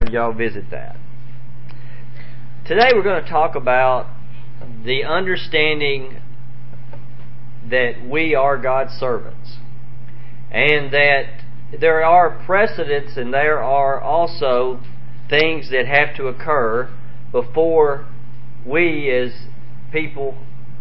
y'all visit that. Today we're going to talk about the understanding that we are God's servants, and that there are precedents and there are also things that have to occur before we as people,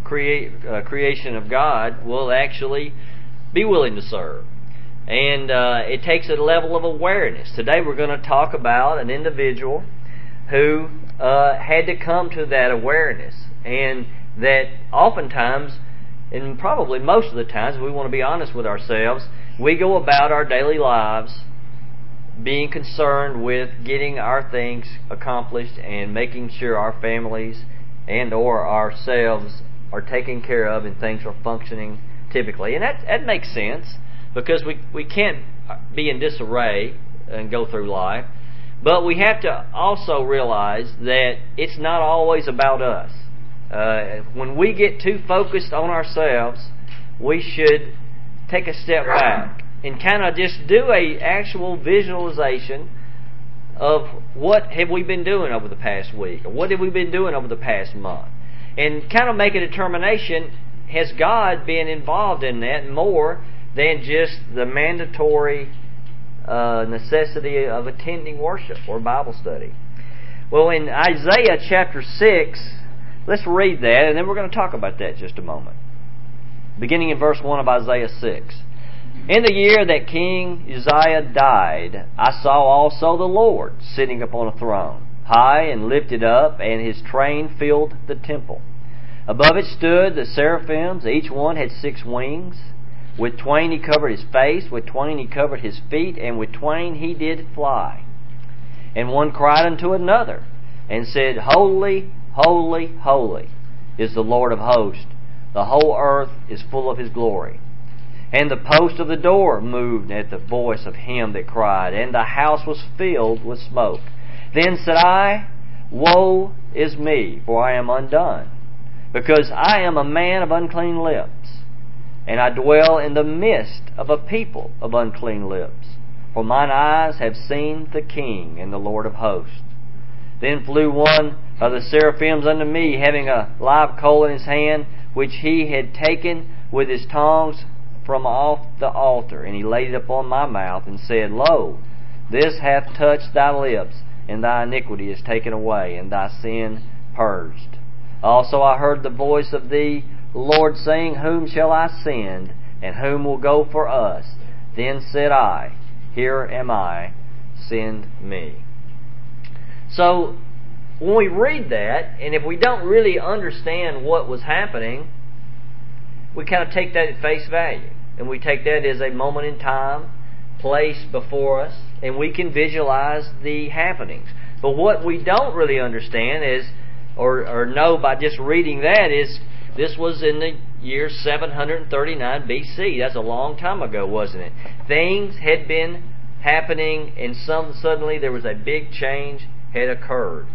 creation of God, will actually be willing to serve. And it takes a level of awareness. Today we're going to talk about an individual who had to come to that awareness, and that oftentimes, and probably most of the times, if we want to be honest with ourselves, we go about our daily lives being concerned with getting our things accomplished and making sure our families and or ourselves are taken care of and things are functioning typically. And that makes sense, because we can't be in disarray and go through life. But we have to also realize that it's not always about us. When we get too focused on ourselves, we should take a step back and kind of just do a actual visualization of what have we been doing over the past week, or what have we been doing over the past month, and kind of make a determination, has God been involved in that more than just the mandatory necessity of attending worship or Bible study. Well, in Isaiah chapter 6, let's read that, and then we're going to talk about that in just a moment. Beginning in verse 1 of Isaiah 6. In the year that King Uzziah died, I saw also the Lord sitting upon a throne, high and lifted up, and His train filled the temple. Above it stood the seraphims, each one had 6 wings. With twain He covered His face, with twain He covered His feet, and with twain He did fly. And one cried unto another, and said, Holy, holy, holy is the Lord of hosts. The whole earth is full of His glory. And the post of the door moved at the voice of him that cried, and the house was filled with smoke. Then said I, Woe is me, for I am undone, because I am a man of unclean lips, and I dwell in the midst of a people of unclean lips. For mine eyes have seen the King and the Lord of hosts. Then flew one of the seraphims unto me, having a live coal in his hand, which he had taken with his tongs from off the altar. And he laid it upon my mouth, and said, Lo, this hath touched thy lips, and thy iniquity is taken away, and thy sin purged. Also I heard the voice of the Lord saying, Whom shall I send, and whom will go for us? Then said I, Here am I, send me. So, when we read that, and if we don't really understand what was happening, we kind of take that at face value. And we take that as a moment in time, placed before us, and we can visualize the happenings. But what we don't really understand is, or know by just reading that, is this was in the year 739 BC. That's a long time ago, wasn't it? Things had been happening, and suddenly there was a big change had occurred.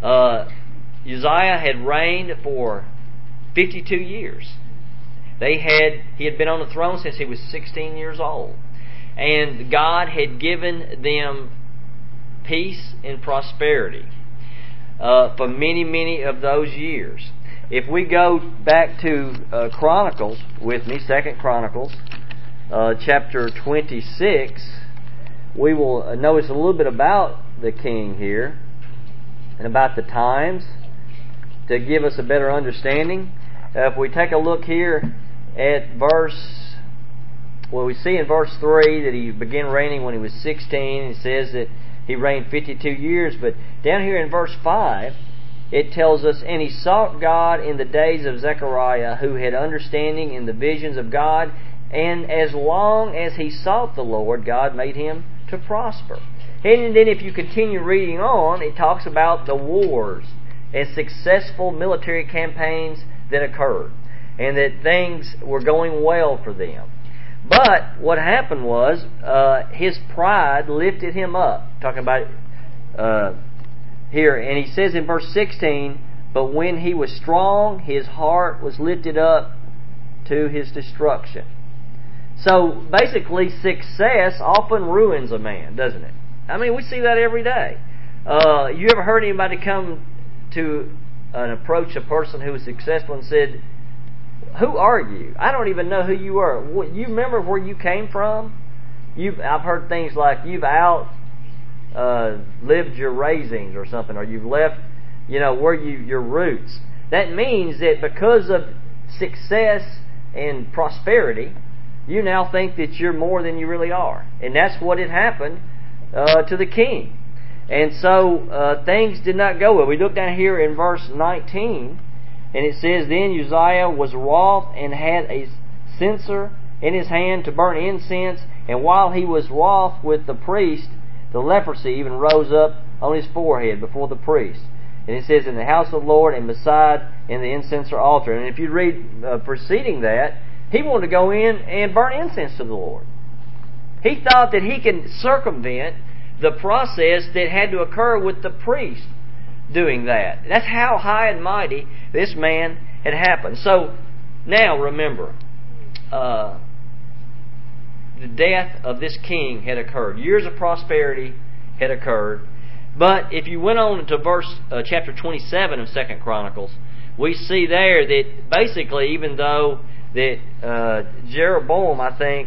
Uzziah had reigned for 52 years. He had been on the throne since he was 16 years old. And God had given them peace and prosperity for many, many of those years. If we go back to Chronicles with me, 2 Chronicles, chapter 26, we will notice a little bit about the king here and about the times to give us a better understanding. If we take a look here at we see in verse 3 that he began reigning when he was 16. It says that he reigned 52 years. But down here in verse 5, it tells us, And he sought God in the days of Zechariah, who had understanding in the visions of God. And as long as he sought the Lord, God made him to prosper. And then if you continue reading on, it talks about the wars and successful military campaigns that occurred, and that things were going well for them. But what happened was his pride lifted him up. Talking about here, and he says in verse 16, But when he was strong, his heart was lifted up to his destruction. So basically, success often ruins a man, doesn't it? I mean, we see that every day. You ever heard anybody come to approach a person who was successful and said, "Who are you? I don't even know who you are. You remember where you came from?" I've heard things like you've lived your raisings or something, or you've left, where your roots. That means that because of success and prosperity, you now think that you're more than you really are, and that's what had happened to the king. And so things did not go well. We look down here in verse 19, and it says, "Then Uzziah was wroth and had a censer in his hand to burn incense, and while he was wroth with the priest, the leprosy even rose up on his forehead before the priest." And it says, "In the house of the Lord and beside in the incenser altar." And if you read preceding that, he wanted to go in and burn incense to the Lord. He thought that he could circumvent the process that had to occur with the priest doing that. That's how high and mighty this man had happened. So now remember, the death of this king had occurred. Years of prosperity had occurred. But if you went on to chapter 27 of 2 Chronicles, we see there that basically, even though that Jeroboam,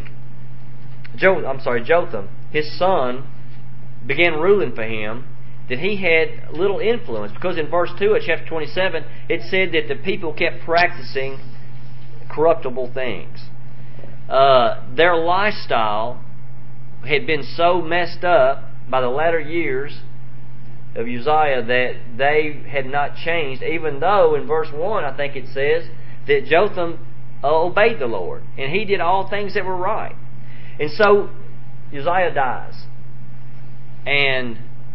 Jotham, his son, began ruling for him, that he had little influence. Because in verse 2 of chapter 27, it said that the people kept practicing corruptible things. Their lifestyle had been so messed up by the latter years of Uzziah that they had not changed, even though in verse 1, I think it says, that Jotham obeyed the Lord, and he did all things that were right. And so Uzziah dies. And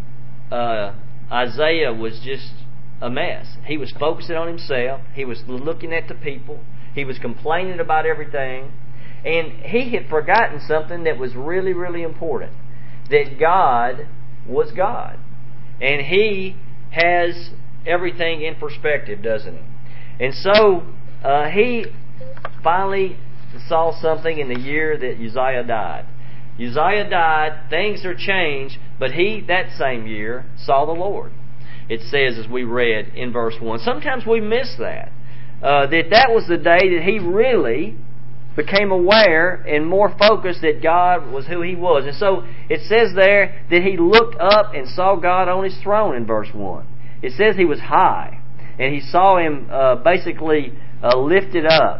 Isaiah was just a mess. He was focusing on himself. He was looking at the people. He was complaining about everything. And he had forgotten something that was really, really important. That God was God. And He has everything in perspective, doesn't He? And so he finally saw something in the year that Uzziah died. Uzziah died, things are changed, but he, that same year, saw the Lord. It says, as we read in verse 1. Sometimes we miss that. That was the day that he really became aware and more focused that God was who He was. And so it says there that he looked up and saw God on His throne in verse 1. It says He was high, and he saw Him basically lifted up.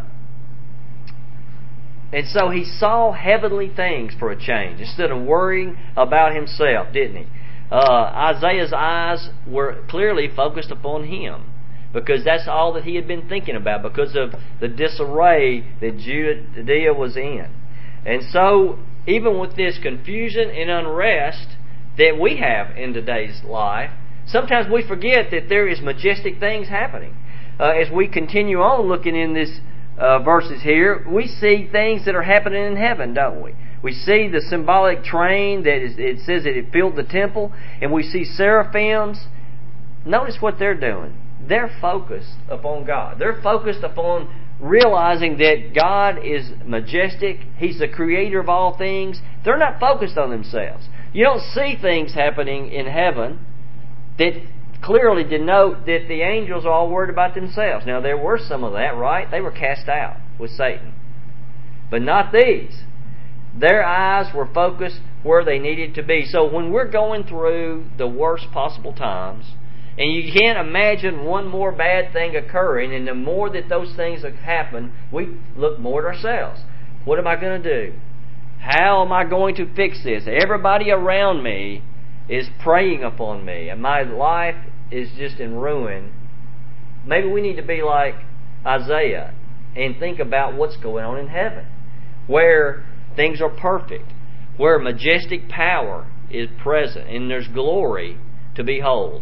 And so he saw heavenly things for a change instead of worrying about himself, didn't he? Isaiah's eyes were clearly focused upon him, because that's all that he had been thinking about because of the disarray that Judea was in. And so, even with this confusion and unrest that we have in today's life, sometimes we forget that there is majestic things happening. As we continue on looking in this verses here, we see things that are happening in heaven, don't we? We see the symbolic train it says that it filled the temple, and we see seraphims. Notice what they're doing. They're focused upon God. They're focused upon realizing that God is majestic. He's the creator of all things. They're not focused on themselves. You don't see things happening in heaven that clearly denote that the angels are all worried about themselves. Now, there were some of that, right? They were cast out with Satan. But not these. Their eyes were focused where they needed to be. So when we're going through the worst possible times, and you can't imagine one more bad thing occurring, and the more that those things happen, we look more at ourselves. What am I going to do? How am I going to fix this? Everybody around me is preying upon me, and my life is just in ruin. Maybe we need to be like Isaiah and think about what's going on in heaven, where things are perfect, where majestic power is present, and there's glory to behold.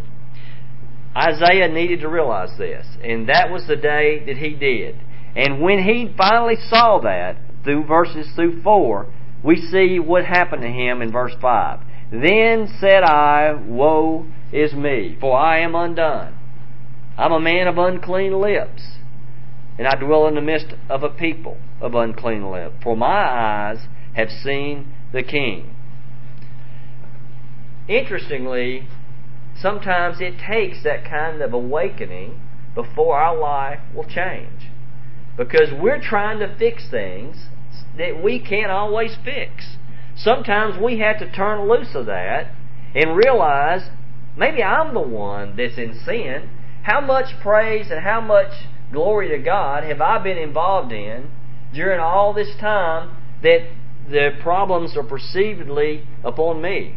Isaiah needed to realize this, and that was the day that he did. And when he finally saw that, through 4, we see what happened to him in verse 5. Then said I, woe is me, for I am undone. I'm a man of unclean lips, and I dwell in the midst of a people of unclean lips. For my eyes have seen the King. Interestingly, sometimes it takes that kind of awakening before our life will change. Because we're trying to fix things that we can't always fix. Sometimes we have to turn loose of that and realize, maybe I'm the one that's in sin. How much praise and how much glory to God have I been involved in during all this time that the problems are perceivedly upon me?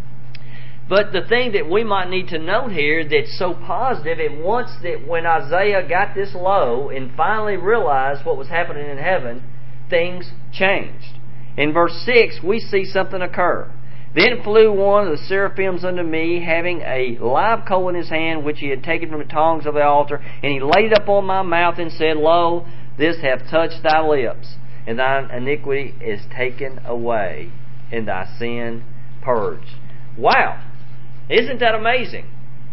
But the thing that we might need to note here that's so positive, and once that when Isaiah got this low and finally realized what was happening in heaven, things changed. In verse 6, we see something occur. Then flew one of the seraphims unto me, having a live coal in his hand, which he had taken from the tongs of the altar, and he laid it upon my mouth and said, Lo, this hath touched thy lips, and thine iniquity is taken away, and thy sin purged. Wow! Isn't that amazing?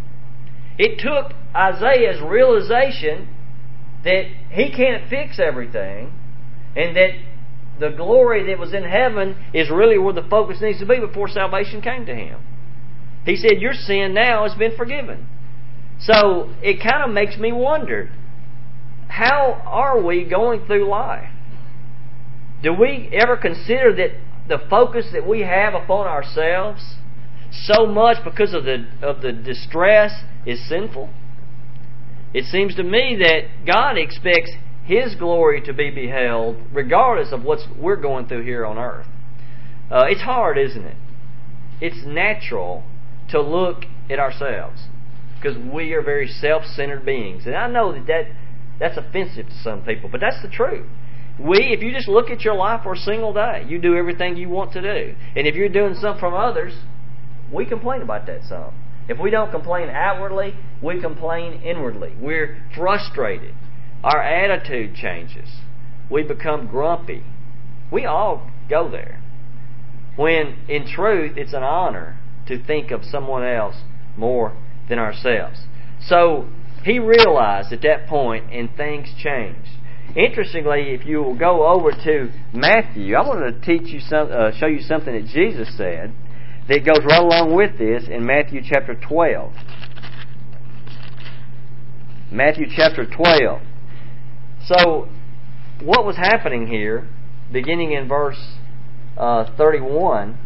It took Isaiah's realization that he can't fix everything, and that the glory that was in heaven is really where the focus needs to be before salvation came to him. He said, your sin now has been forgiven. So it kind of makes me wonder, how are we going through life? Do we ever consider that the focus that we have upon ourselves so much because of the distress is sinful? It seems to me that God expects His glory to be beheld regardless of what we're going through here on earth. It's hard, isn't it? It's natural to look at ourselves because we are very self-centered beings. And I know that's offensive to some people, but that's the truth. If you just look at your life for a single day, you do everything you want to do. And if you're doing something from others, we complain about that some. If we don't complain outwardly, we complain inwardly. We're frustrated. Our attitude changes. We become grumpy. We all go there. When, in truth, it's an honor to think of someone else more than ourselves. So, he realized at that point, and things changed. Interestingly, if you will go over to Matthew, I want to show you something that Jesus said that goes right along with this in Matthew chapter 12. Matthew chapter 12. So, what was happening here, beginning in verse 31,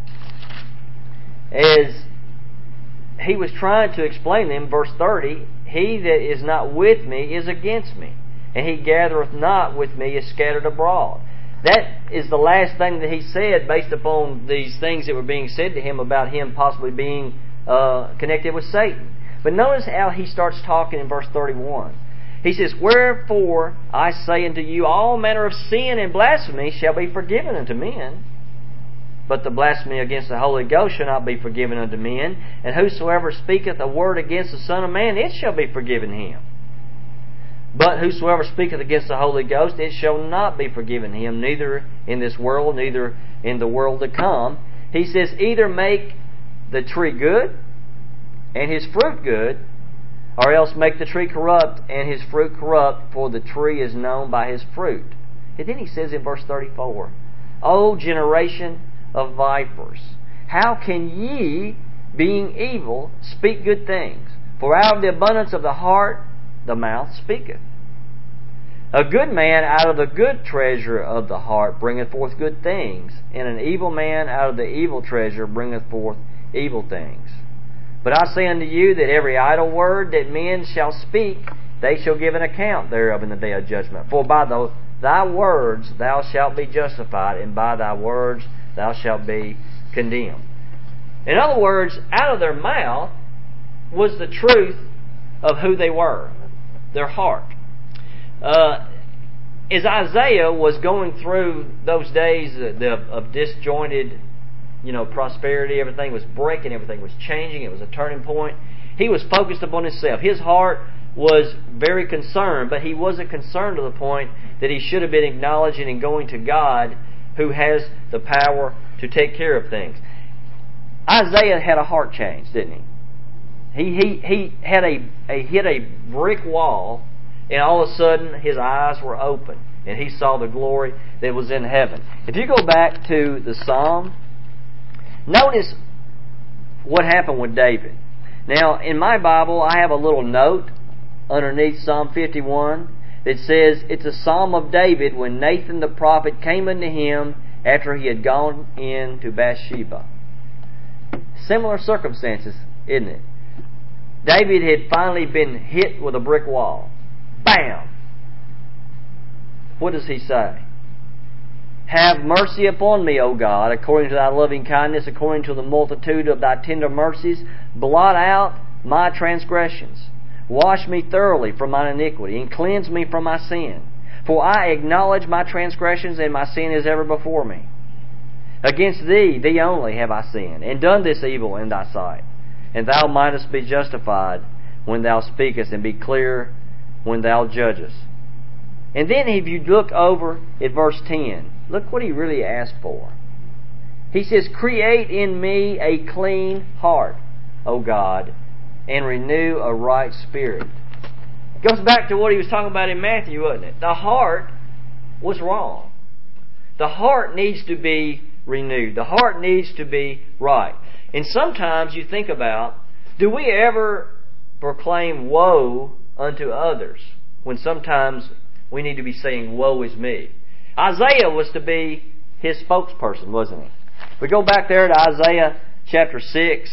is he was trying to explain to them, verse 30, He that is not with me is against me, and he gathereth not with me is scattered abroad. That is the last thing that he said based upon these things that were being said to him about him possibly being connected with Satan. But notice how he starts talking in verse 31. He says, Wherefore I say unto you, all manner of sin and blasphemy shall be forgiven unto men, but the blasphemy against the Holy Ghost shall not be forgiven unto men. And whosoever speaketh a word against the Son of Man, it shall be forgiven him. But whosoever speaketh against the Holy Ghost, it shall not be forgiven him, neither in this world, neither in the world to come. He says, Either make the tree good, and his fruit good, or else make the tree corrupt, and his fruit corrupt, for the tree is known by his fruit. And then he says in verse 34, O generation of vipers, how can ye, being evil, speak good things? For out of the abundance of the heart the mouth speaketh. A good man out of the good treasure of the heart bringeth forth good things, and an evil man out of the evil treasure bringeth forth evil things. But I say unto you that every idle word that men shall speak, they shall give an account thereof in the day of judgment. For by thy words thou shalt be justified, and by thy words thou shalt be condemned. In other words, out of their mouth was the truth of who they were, their heart. As Isaiah was going through those days of disjointed, prosperity, everything was breaking, everything was changing, it was a turning point. He was focused upon himself. His heart was very concerned, but he wasn't concerned to the point that he should have been acknowledging and going to God, who has the power to take care of things. Isaiah had a heart change, didn't he? He hit a brick wall, and all of a sudden his eyes were open, and he saw the glory that was in heaven. If you go back to the Psalm, notice what happened with David. Now, in my Bible, I have a little note underneath Psalm 51 that says it's a psalm of David when Nathan the prophet came unto him after he had gone in to Bathsheba. Similar circumstances, isn't it? David had finally been hit with a brick wall. Bam! What does he say? Have mercy upon me, O God, according to thy loving kindness, according to the multitude of thy tender mercies. Blot out my transgressions. Wash me thoroughly from mine iniquity, and cleanse me from my sin. For I acknowledge my transgressions, and my sin is ever before me. Against thee, thee only, have I sinned, and done this evil in thy sight. And thou mightest be justified when thou speakest, and be clear when thou judgest. And then if you look over at verse 10, look what he really asked for. He says, create in me a clean heart, O God, and renew a right spirit. It goes back to what he was talking about in Matthew, wasn't it? The heart was wrong. The heart needs to be renewed. The heart needs to be right. And sometimes you think about, do we ever proclaim woe unto others when sometimes we need to be saying, woe is me? Isaiah was to be his spokesperson, wasn't he? We go back there to Isaiah chapter 6.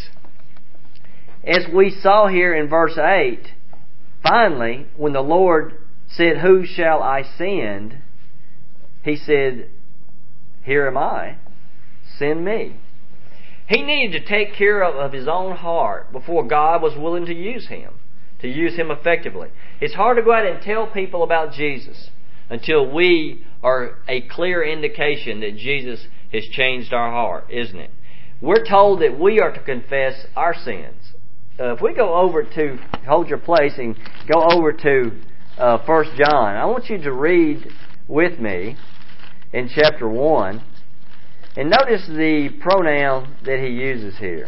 As we saw here in verse 8, finally, when the Lord said, who shall I send? He said, here am I, send me. He needed to take care of his own heart before God was willing to use him effectively. It's hard to go out and tell people about Jesus until we are a clear indication that Jesus has changed our heart, isn't it? We're told that we are to confess our sins. If we go over to, hold your place and go over to 1 John, I want you to read with me in chapter 1. And notice the pronoun that he uses here.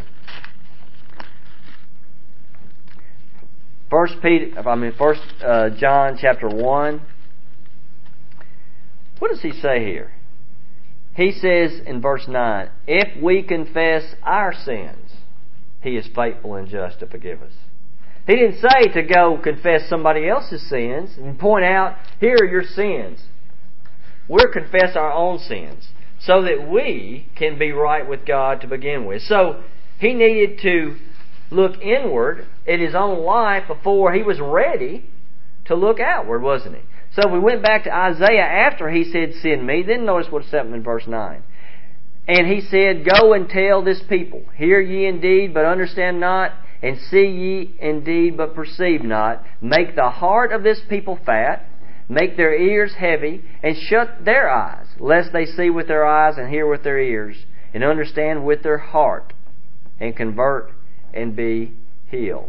1 John chapter 1. What does he say here? He says in verse 9, if we confess our sins, He is faithful and just to forgive us. He didn't say to go confess somebody else's sins and point out, here are your sins. We're confess our own sins so that we can be right with God to begin with. So he needed to look inward at his own life before he was ready to look outward, wasn't he? So we went back to Isaiah after he said, send me. Then notice what's happened in verse 9. And he said, go and tell this people, hear ye indeed, but understand not, and see ye indeed, but perceive not. Make the heart of this people fat, make their ears heavy, and shut their eyes, lest they see with their eyes and hear with their ears, and understand with their heart, and convert and be healed.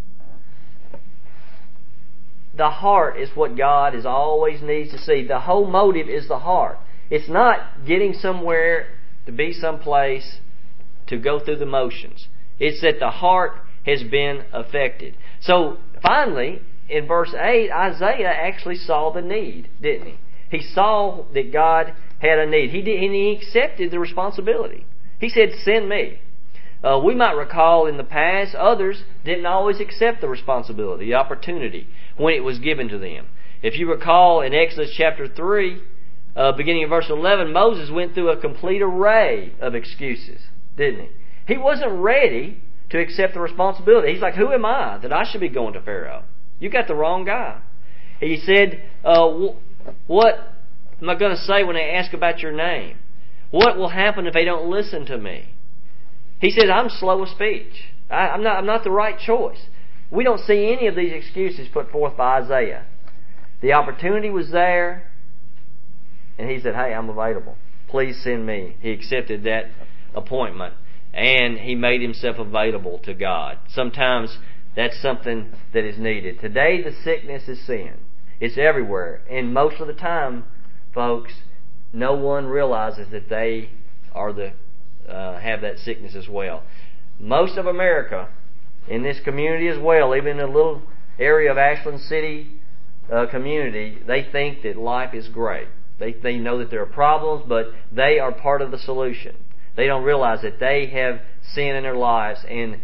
The heart is what God is always needs to see. The whole motive is the heart. It's not getting somewhere, to be someplace, to go through the motions. It's that the heart has been affected. So, finally, in verse 8, Isaiah actually saw the need, didn't he? He saw that God had a need. He accepted the responsibility. He said, send me. We might recall in the past, others didn't always accept the responsibility, the opportunity, when it was given to them. If you recall in Exodus chapter 3, beginning in verse 11, Moses went through a complete array of excuses, didn't he? He wasn't ready to accept the responsibility. He's like, who am I that I should be going to Pharaoh? You got the wrong guy. He said, what am I going to say when they ask about your name? What will happen if they don't listen to me? He says, I'm slow of speech. I'm not the right choice. We don't see any of these excuses put forth by Isaiah. The opportunity was there, and he said, hey, I'm available. Please send me. He accepted that appointment, and he made himself available to God. Sometimes that's something that is needed. Today, the sickness is sin. It's everywhere. And most of the time, folks, no one realizes that they are have that sickness as well. Most of America, in this community as well, even in a little area of Ashland City community, they think that life is great. They know that there are problems, but they are part of the solution. They don't realize that they have sin in their lives, and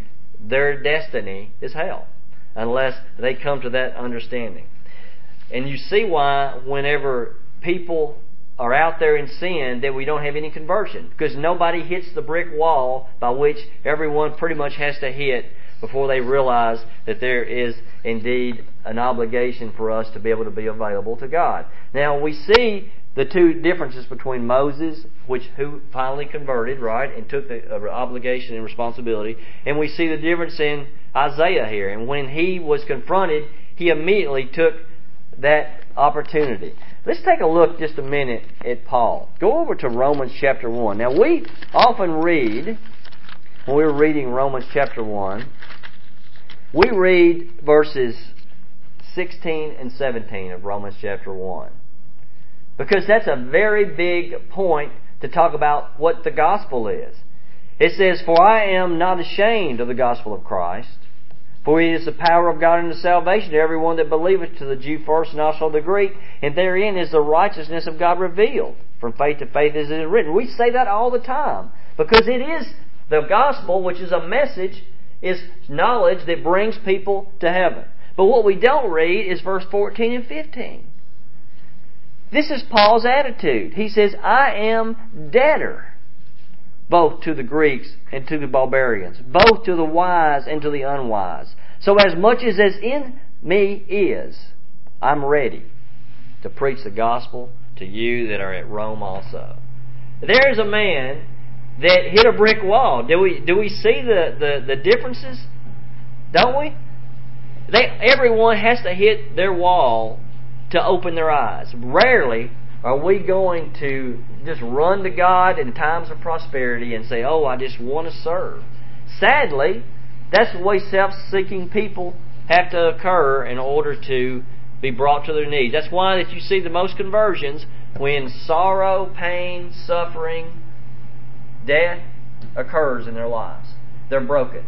their destiny is hell, unless they come to that understanding. And you see why whenever people are out there in sin that we don't have any conversion, because nobody hits the brick wall by which everyone pretty much has to hit before they realize that there is indeed an obligation for us to be able to be available to God. Now we see the two differences between Moses, who finally converted, right, and took the obligation and responsibility, and we see the difference in Isaiah here. And when he was confronted, he immediately took that opportunity. Let's take a look just a minute at Paul. Go over to Romans chapter 1. Now we often read, when we're reading Romans chapter 1, we read verses 16 and 17 of Romans chapter 1. Because that's a very big point to talk about what the gospel is. It says, "For I am not ashamed of the gospel of Christ, for it is the power of God unto salvation to everyone that believeth, to the Jew first and also the Greek, and therein is the righteousness of God revealed, from faith to faith as it is written." We say that all the time, because it is the gospel, which is a message, is knowledge that brings people to heaven. But what we don't read is verse 14 and 15. This is Paul's attitude. He says, "I am debtor, both to the Greeks and to the barbarians, both to the wise and to the unwise. So as much as in me is, I'm ready to preach the gospel to you that are at Rome also." There is a man that hit a brick wall. Do we see the differences? Don't we? Everyone has to hit their wall to open their eyes. Rarely are we going to just run to God in times of prosperity and say, "Oh, I just want to serve." Sadly, that's the way self-seeking people have to occur in order to be brought to their knees. That's why that you see the most conversions when sorrow, pain, suffering, death occurs in their lives. They're broken.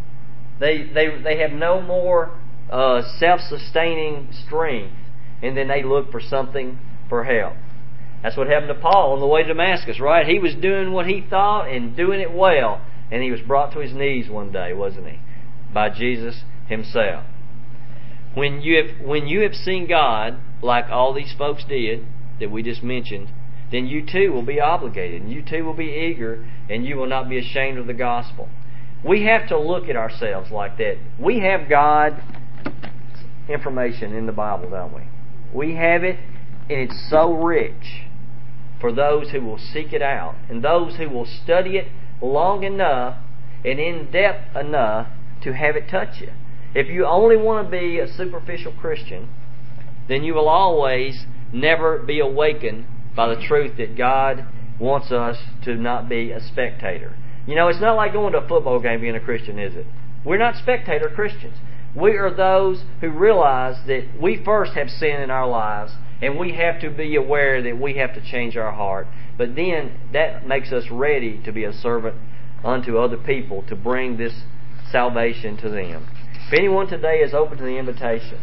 They have no more self-sustaining strength, and then they look for something for help. That's what happened to Paul on the way to Damascus, right? He was doing what he thought and doing it well, and he was brought to his knees one day, wasn't he? By Jesus Himself. When you have seen God, like all these folks did, that we just mentioned, then you too will be obligated, and you too will be eager, and you will not be ashamed of the gospel. We have to look at ourselves like that. We have God information in the Bible, don't we? We have it, and it's so rich for those who will seek it out, and those who will study it long enough and in depth enough to have it touch you. If you only want to be a superficial Christian, then you will always never be awakened by the truth that God wants us to not be a spectator. You know, it's not like going to a football game being a Christian, is it? We're not spectator Christians. We are those who realize that we first have sin in our lives, and we have to be aware that we have to change our heart. But then that makes us ready to be a servant unto other people, to bring this salvation to them. If anyone today is open to the invitation,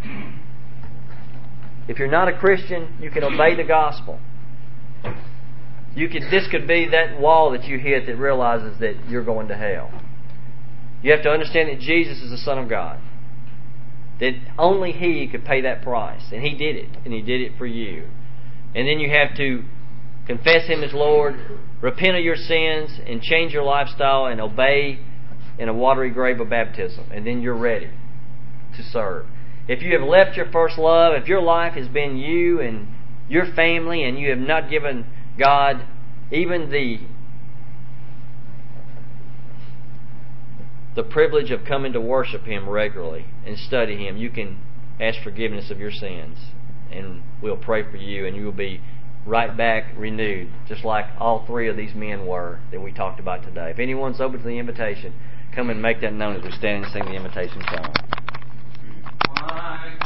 if you're not a Christian, you can obey the gospel. This could be that wall that you hit that realizes that you're going to hell. You have to understand that Jesus is the Son of God. That only He could pay that price. And He did it. And He did it for you. And then you have to confess Him as Lord, repent of your sins, and change your lifestyle and obey in a watery grave of baptism. And then you're ready to serve. If you have left your first love, if your life has been you and your family, and you have not given God even the privilege of coming to worship Him regularly and study Him, you can ask forgiveness of your sins, and we'll pray for you, and you will be right back renewed, just like all three of these men were that we talked about today. If anyone's open to the invitation, come and make that known as we stand and sing the invitation song.